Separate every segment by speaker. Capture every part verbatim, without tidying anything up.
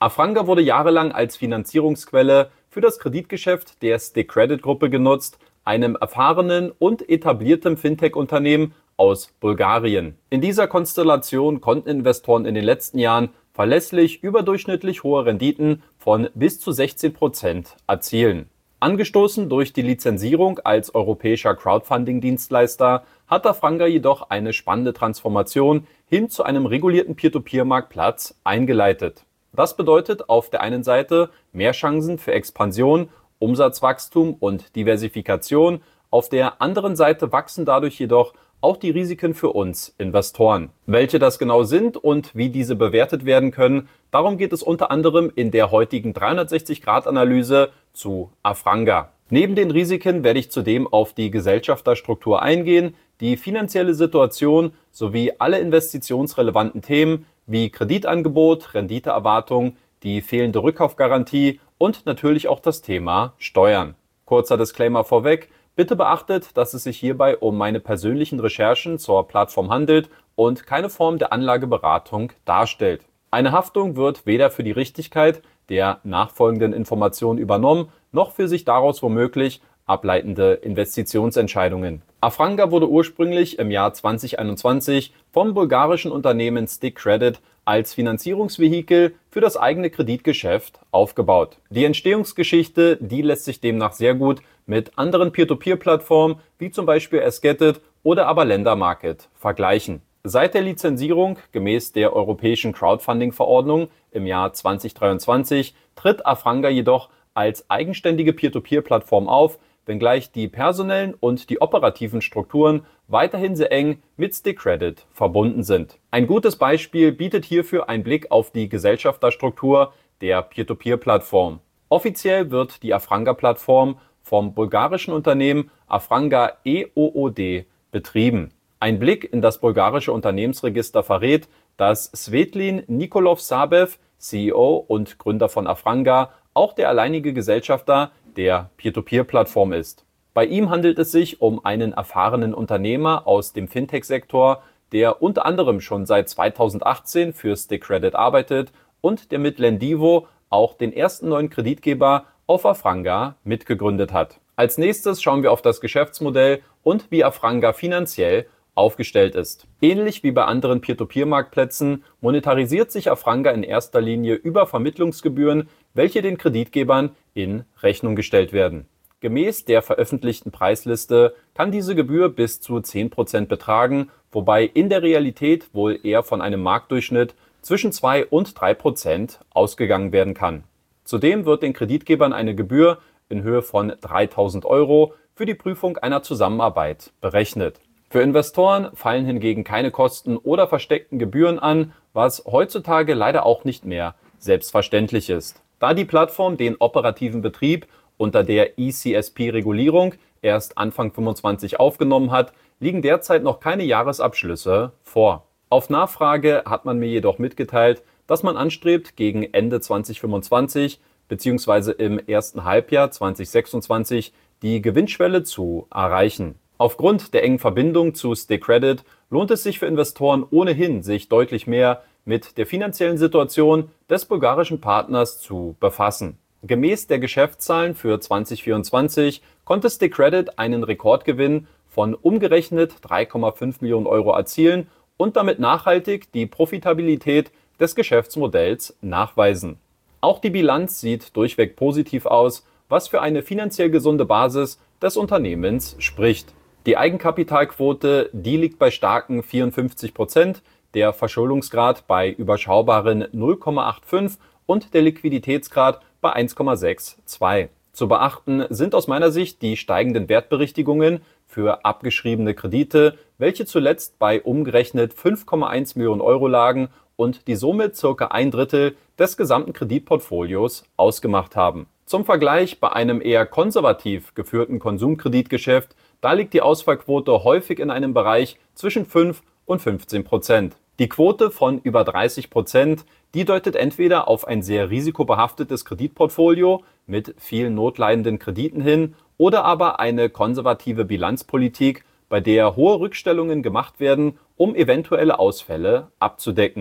Speaker 1: Afranga wurde jahrelang als Finanzierungsquelle für das Kreditgeschäft der Stick Credit Gruppe genutzt, einem erfahrenen und etablierten Fintech-Unternehmen aus Bulgarien. In dieser Konstellation konnten Investoren in den letzten Jahren verlässlich überdurchschnittlich hohe Renditen von bis zu sechzehn Prozent erzielen. Angestoßen durch die Lizenzierung als europäischer Crowdfunding-Dienstleister hat Afranga jedoch eine spannende Transformation hin zu einem regulierten Peer-to-Peer-Marktplatz eingeleitet. Das bedeutet auf der einen Seite mehr Chancen für Expansion, Umsatzwachstum und Diversifikation, auf der anderen Seite wachsen dadurch jedoch auch die Risiken für uns Investoren. Welche das genau sind und wie diese bewertet werden können, darum geht es unter anderem in der heutigen dreihundertsechzig Grad Analyse zu Afranga. Neben den Risiken werde ich zudem auf die Gesellschafterstruktur eingehen, die finanzielle Situation sowie alle investitionsrelevanten Themen wie Kreditangebot, Renditeerwartung, die fehlende Rückkaufgarantie und natürlich auch das Thema Steuern. Kurzer Disclaimer vorweg. Bitte beachtet, dass es sich hierbei um meine persönlichen Recherchen zur Plattform handelt und keine Form der Anlageberatung darstellt. Eine Haftung wird weder für die Richtigkeit der nachfolgenden Informationen übernommen, noch für sich daraus womöglich ableitende Investitionsentscheidungen. Afranga wurde ursprünglich im Jahr zwanzig einundzwanzig vom bulgarischen Unternehmen Stick Credit als Finanzierungsvehikel für das eigene Kreditgeschäft aufgebaut. Die Entstehungsgeschichte, die lässt sich demnach sehr gut mit anderen Peer-to-Peer-Plattformen wie zum Beispiel Esgetit oder aber Lendermarket vergleichen. Seit der Lizenzierung gemäß der Europäischen Crowdfunding-Verordnung im Jahr zwanzig dreiundzwanzig tritt Afranga jedoch als eigenständige Peer-to-Peer-Plattform auf, wenngleich die personellen und die operativen Strukturen weiterhin sehr eng mit Stick Credit verbunden sind. Ein gutes Beispiel bietet hierfür ein Blick auf die Gesellschafterstruktur der Peer-to-Peer-Plattform. Offiziell wird die Afranga-Plattform vom bulgarischen Unternehmen Afranga E O O D betrieben. Ein Blick in das bulgarische Unternehmensregister verrät, dass Svetlin Nikolov-Sabev, C E O und Gründer von Afranga, auch der alleinige Gesellschafter der Peer-to-Peer-Plattform ist. Bei ihm handelt es sich um einen erfahrenen Unternehmer aus dem Fintech-Sektor, der unter anderem schon seit zweitausendachtzehn für Stick Credit arbeitet und der mit Lendivo auch den ersten neuen Kreditgeber auf Afranga mitgegründet hat. Als nächstes schauen wir auf das Geschäftsmodell und wie Afranga finanziell aufgestellt ist. Ähnlich wie bei anderen Peer-to-Peer-Marktplätzen monetarisiert sich Afranga in erster Linie über Vermittlungsgebühren, welche den Kreditgebern in Rechnung gestellt werden. Gemäß der veröffentlichten Preisliste kann diese Gebühr bis zu zehn Prozent betragen, wobei in der Realität wohl eher von einem Marktdurchschnitt zwischen zwei und drei Prozent ausgegangen werden kann. Zudem wird den Kreditgebern eine Gebühr in Höhe von dreitausend Euro für die Prüfung einer Zusammenarbeit berechnet. Für Investoren fallen hingegen keine Kosten oder versteckten Gebühren an, was heutzutage leider auch nicht mehr selbstverständlich ist. Da die Plattform den operativen Betrieb unter der E C S P-Regulierung erst Anfang fünfundzwanzig aufgenommen hat, liegen derzeit noch keine Jahresabschlüsse vor. Auf Nachfrage hat man mir jedoch mitgeteilt, dass man anstrebt, gegen Ende zwanzig fünfundzwanzig bzw. im ersten Halbjahr zwanzig sechsundzwanzig die Gewinnschwelle zu erreichen. Aufgrund der engen Verbindung zu Stick Credit lohnt es sich für Investoren ohnehin, sich deutlich mehr mit der finanziellen Situation des bulgarischen Partners zu befassen. Gemäß der Geschäftszahlen für zwanzig vierundzwanzig konnte Stick Credit einen Rekordgewinn von umgerechnet drei Komma fünf Millionen Euro erzielen und damit nachhaltig die Profitabilität des Geschäftsmodells nachweisen. Auch die Bilanz sieht durchweg positiv aus, was für eine finanziell gesunde Basis des Unternehmens spricht. Die Eigenkapitalquote, die liegt bei starken vierundfünfzig Prozent, der Verschuldungsgrad bei überschaubaren null Komma fünfundachtzig und der Liquiditätsgrad bei eins Komma zweiundsechzig. Zu beachten sind aus meiner Sicht die steigenden Wertberichtigungen für abgeschriebene Kredite, welche zuletzt bei umgerechnet fünf Komma eins Millionen Euro lagen und die somit ca. ein Drittel des gesamten Kreditportfolios ausgemacht haben. Zum Vergleich, bei einem eher konservativ geführten Konsumkreditgeschäft, da liegt die Ausfallquote häufig in einem Bereich zwischen fünf und fünfzehn Prozent. Die Quote von über dreißig Prozent, die deutet entweder auf ein sehr risikobehaftetes Kreditportfolio mit vielen notleidenden Krediten hin oder aber eine konservative Bilanzpolitik, bei der hohe Rückstellungen gemacht werden, um eventuelle Ausfälle abzudecken.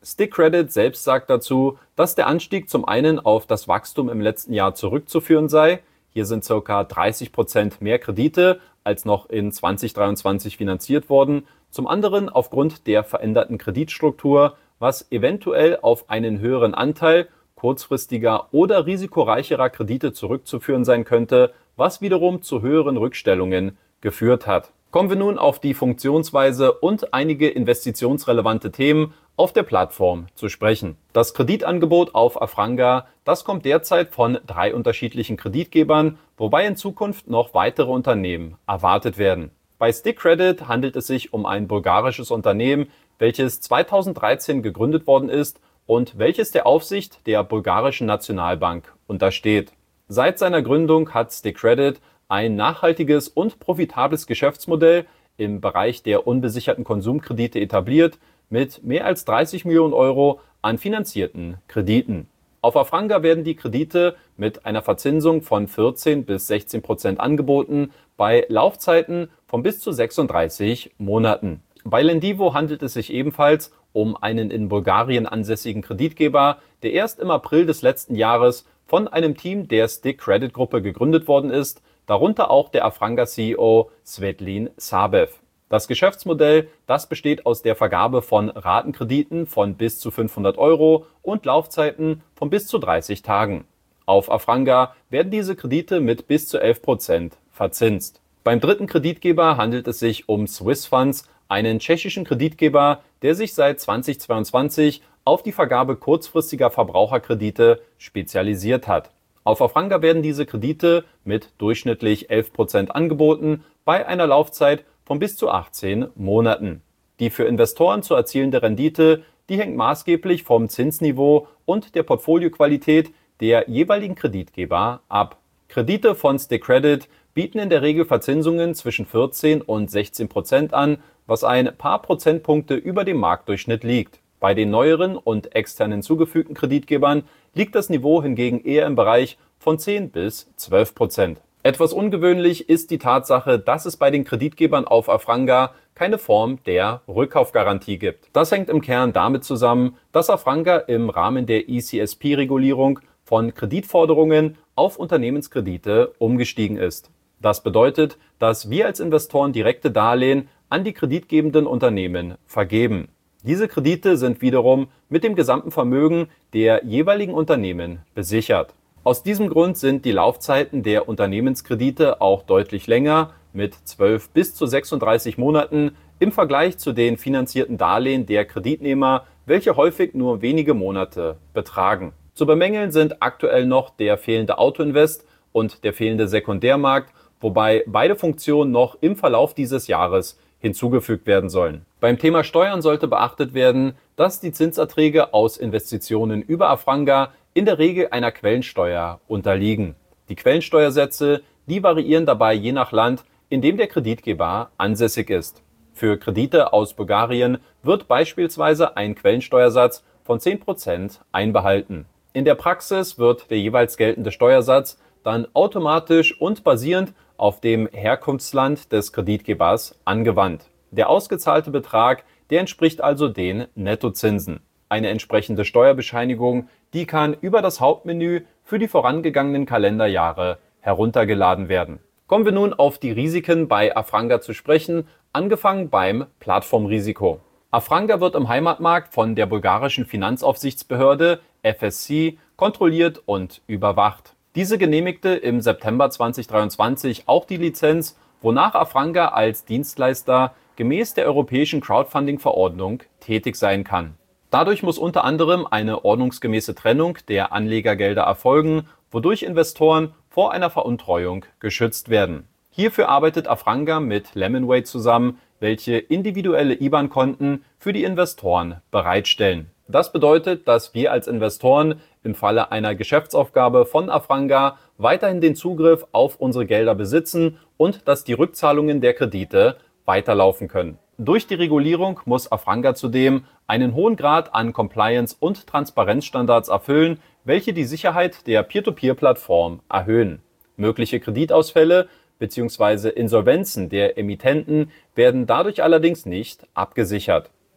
Speaker 1: Stick Credit selbst sagt dazu, dass der Anstieg zum einen auf das Wachstum im letzten Jahr zurückzuführen sei. Hier sind ca. dreißig Prozent mehr Kredite als noch in zwanzig dreiundzwanzig finanziert worden. Zum anderen aufgrund der veränderten Kreditstruktur, was eventuell auf einen höheren Anteil kurzfristiger oder risikoreicherer Kredite zurückzuführen sein könnte, was wiederum zu höheren Rückstellungen geführt hat. Kommen wir nun auf die Funktionsweise und einige investitionsrelevante Themen auf der Plattform zu sprechen. Das Kreditangebot auf Afranga, das kommt derzeit von drei unterschiedlichen Kreditgebern, wobei in Zukunft noch weitere Unternehmen erwartet werden. Bei Stick Credit handelt es sich um ein bulgarisches Unternehmen, welches zweitausenddreizehn gegründet worden ist und welches der Aufsicht der bulgarischen Nationalbank untersteht. Seit seiner Gründung hat Stick Credit ein nachhaltiges und profitables Geschäftsmodell im Bereich der unbesicherten Konsumkredite etabliert, mit mehr als dreißig Millionen Euro an finanzierten Krediten. Auf Afranga werden die Kredite mit einer Verzinsung von vierzehn bis sechzehn Prozent angeboten, bei Laufzeiten von bis zu sechsunddreißig Monaten. Bei Lendivo handelt es sich ebenfalls um einen in Bulgarien ansässigen Kreditgeber, der erst im April des letzten Jahres von einem Team der Stick Credit Gruppe gegründet worden ist, darunter auch der Afranga-C E O Svetlin Sabev. Das Geschäftsmodell, das besteht aus der Vergabe von Ratenkrediten von bis zu fünfhundert Euro und Laufzeiten von bis zu dreißig Tagen. Auf Afranga werden diese Kredite mit bis zu elf Prozent verzinst. Beim dritten Kreditgeber handelt es sich um Swiss Funds, einen tschechischen Kreditgeber, der sich seit zweitausendzweiundzwanzig auf die Vergabe kurzfristiger Verbraucherkredite spezialisiert hat. Auf Afranga werden diese Kredite mit durchschnittlich elf Prozent angeboten, bei einer Laufzeit von bis zu achtzehn Monaten. Die für Investoren zu erzielende Rendite, die hängt maßgeblich vom Zinsniveau und der Portfolioqualität der jeweiligen Kreditgeber ab. Kredite von Stick Credit bieten in der Regel Verzinsungen zwischen vierzehn und sechzehn Prozent an, was ein paar Prozentpunkte über dem Marktdurchschnitt liegt. Bei den neueren und extern hinzugefügten Kreditgebern liegt das Niveau hingegen eher im Bereich von zehn bis zwölf Prozent. Etwas ungewöhnlich ist die Tatsache, dass es bei den Kreditgebern auf Afranga keine Form der Rückkaufgarantie gibt. Das hängt im Kern damit zusammen, dass Afranga im Rahmen der E C S P-Regulierung von Kreditforderungen auf Unternehmenskredite umgestiegen ist. Das bedeutet, dass wir als Investoren direkte Darlehen an die kreditgebenden Unternehmen vergeben. Diese Kredite sind wiederum mit dem gesamten Vermögen der jeweiligen Unternehmen besichert. Aus diesem Grund sind die Laufzeiten der Unternehmenskredite auch deutlich länger, mit zwölf bis zu sechsunddreißig Monaten im Vergleich zu den finanzierten Darlehen der Kreditnehmer, welche häufig nur wenige Monate betragen. Zu bemängeln sind aktuell noch der fehlende Autoinvest und der fehlende Sekundärmarkt, wobei beide Funktionen noch im Verlauf dieses Jahres hinzugefügt werden sollen. Beim Thema Steuern sollte beachtet werden, dass die Zinserträge aus Investitionen über Afranga in der Regel einer Quellensteuer unterliegen. Die Quellensteuersätze, die variieren dabei je nach Land, in dem der Kreditgeber ansässig ist. Für Kredite aus Bulgarien wird beispielsweise ein Quellensteuersatz von zehn Prozent einbehalten. In der Praxis wird der jeweils geltende Steuersatz dann automatisch und basierend auf dem Herkunftsland des Kreditgebers angewandt. Der ausgezahlte Betrag, der entspricht also den Nettozinsen. Eine entsprechende Steuerbescheinigung, die kann über das Hauptmenü für die vorangegangenen Kalenderjahre heruntergeladen werden. Kommen wir nun auf die Risiken bei Afranga zu sprechen, angefangen beim Plattformrisiko. Afranga wird im Heimatmarkt von der bulgarischen Finanzaufsichtsbehörde F S C kontrolliert und überwacht. Diese genehmigte im September zweitausenddreiundzwanzig auch die Lizenz, wonach Afranga als Dienstleister gemäß der europäischen Crowdfunding-Verordnung tätig sein kann. Dadurch muss unter anderem eine ordnungsgemäße Trennung der Anlegergelder erfolgen, wodurch Investoren vor einer Veruntreuung geschützt werden. Hierfür arbeitet Afranga mit Lemonway zusammen, welche individuelle I B A N-Konten für die Investoren bereitstellen. Das bedeutet, dass wir als Investoren im Falle einer Geschäftsaufgabe von Afranga weiterhin den Zugriff auf unsere Gelder besitzen und dass die Rückzahlungen der Kredite weiterlaufen können. Durch die Regulierung muss Afranga zudem einen hohen Grad an Compliance- und Transparenzstandards erfüllen, welche die Sicherheit der Peer-to-Peer-Plattform erhöhen. Mögliche Kreditausfälle bzw. Insolvenzen der Emittenten werden dadurch allerdings nicht abgesichert.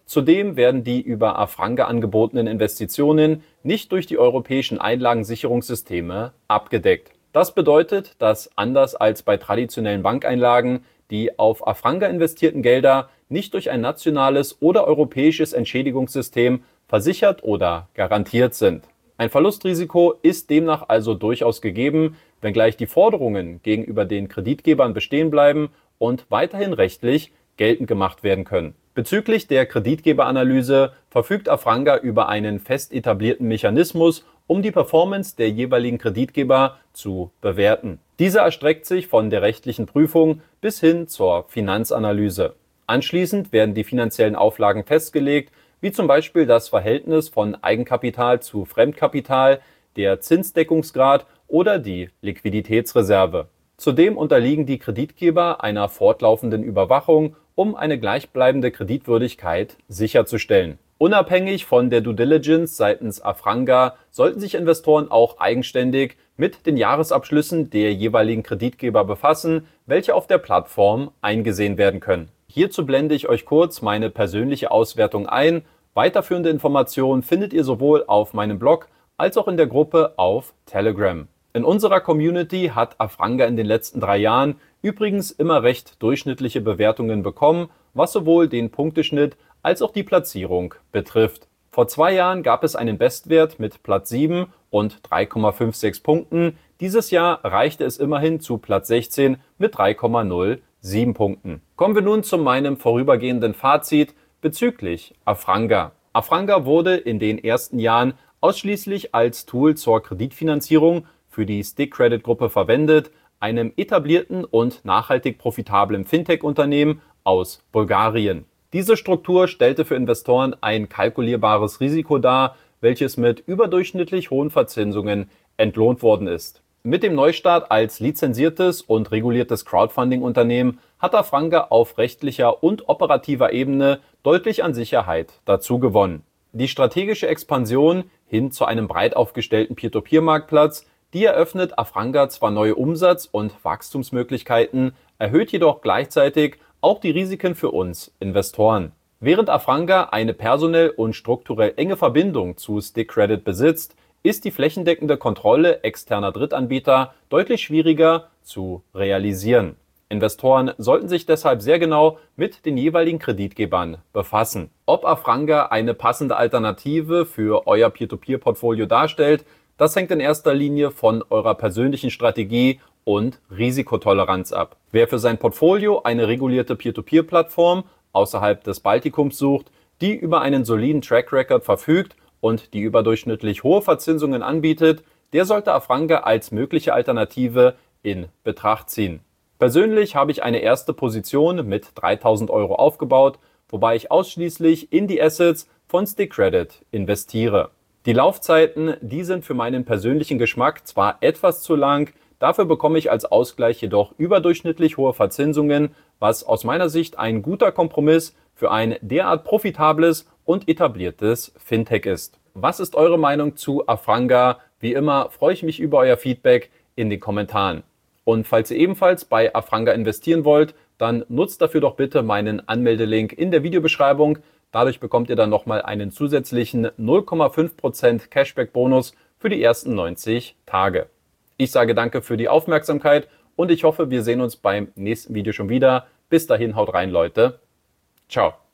Speaker 1: Zudem werden die über Afranga angebotenen Investitionen nicht durch die europäischen Einlagensicherungssysteme abgedeckt. Das bedeutet, dass anders als bei traditionellen Bankeinlagen die auf Afranga investierten Gelder nicht durch ein nationales oder europäisches Entschädigungssystem versichert oder garantiert sind. Ein Verlustrisiko ist demnach also durchaus gegeben, wenngleich die Forderungen gegenüber den Kreditgebern bestehen bleiben und weiterhin rechtlich geltend gemacht werden können. Bezüglich der Kreditgeberanalyse verfügt Afranga über einen fest etablierten Mechanismus, um die Performance der jeweiligen Kreditgeber zu bewerten. Dieser erstreckt sich von der rechtlichen Prüfung bis hin zur Finanzanalyse. Anschließend werden die finanziellen Auflagen festgelegt, wie zum Beispiel das Verhältnis von Eigenkapital zu Fremdkapital, der Zinsdeckungsgrad oder die Liquiditätsreserve. Zudem unterliegen die Kreditgeber einer fortlaufenden Überwachung, um eine gleichbleibende Kreditwürdigkeit sicherzustellen. Unabhängig von der Due Diligence seitens Afranga sollten sich Investoren auch eigenständig mit den Jahresabschlüssen der jeweiligen Kreditgeber befassen, welche auf der Plattform eingesehen werden können. Hierzu blende ich euch kurz meine persönliche Auswertung ein. Weiterführende Informationen findet ihr sowohl auf meinem Blog als auch in der Gruppe auf Telegram. In unserer Community hat Afranga in den letzten drei Jahren übrigens immer recht durchschnittliche Bewertungen bekommen, was sowohl den Punkteschnitt als auch die Platzierung betrifft. Vor zwei Jahren gab es einen Bestwert mit Platz sieben und drei Komma sechsundfünfzig Punkten. Dieses Jahr reichte es immerhin zu Platz sechzehn mit drei Komma null sieben Punkten. Kommen wir nun zu meinem vorübergehenden Fazit bezüglich Afranga. Afranga wurde in den ersten Jahren ausschließlich als Tool zur Kreditfinanzierung für die Stick Credit Gruppe verwendet, einem etablierten und nachhaltig profitablen Fintech-Unternehmen aus Bulgarien. Diese Struktur stellte für Investoren ein kalkulierbares Risiko dar, welches mit überdurchschnittlich hohen Verzinsungen entlohnt worden ist. Mit dem Neustart als lizenziertes und reguliertes Crowdfunding-Unternehmen hat Afranga auf rechtlicher und operativer Ebene deutlich an Sicherheit dazu gewonnen. Die strategische Expansion hin zu einem breit aufgestellten Peer-to-Peer-Marktplatz, die eröffnet Afranga zwar neue Umsatz- und Wachstumsmöglichkeiten, erhöht jedoch gleichzeitig auch die Risiken für uns Investoren. Während Afranga eine personell und strukturell enge Verbindung zu Stick Credit besitzt, ist die flächendeckende Kontrolle externer Drittanbieter deutlich schwieriger zu realisieren. Investoren sollten sich deshalb sehr genau mit den jeweiligen Kreditgebern befassen. Ob Afranga eine passende Alternative für euer Peer-to-Peer-Portfolio darstellt, das hängt in erster Linie von eurer persönlichen Strategie und Risikotoleranz ab. Wer für sein Portfolio eine regulierte Peer-to-Peer-Plattform außerhalb des Baltikums sucht, die über einen soliden Track Record verfügt und die überdurchschnittlich hohe Verzinsungen anbietet, der sollte Afranga als mögliche Alternative in Betracht ziehen. Persönlich habe ich eine erste Position mit dreitausend Euro aufgebaut, wobei ich ausschließlich in die Assets von Stick Credit investiere. Die Laufzeiten, die sind für meinen persönlichen Geschmack zwar etwas zu lang, dafür bekomme ich als Ausgleich jedoch überdurchschnittlich hohe Verzinsungen, was aus meiner Sicht ein guter Kompromiss für ein derart profitables und etabliertes Fintech ist. Was ist eure Meinung zu Afranga? Wie immer freue ich mich über euer Feedback in den Kommentaren. Und falls ihr ebenfalls bei Afranga investieren wollt, dann nutzt dafür doch bitte meinen Anmeldelink in der Videobeschreibung. Dadurch bekommt ihr dann nochmal einen zusätzlichen null Komma fünf Prozent Cashback-Bonus für die ersten neunzig Tage. Ich sage danke für die Aufmerksamkeit und ich hoffe, wir sehen uns beim nächsten Video schon wieder. Bis dahin, haut rein, Leute. Ciao.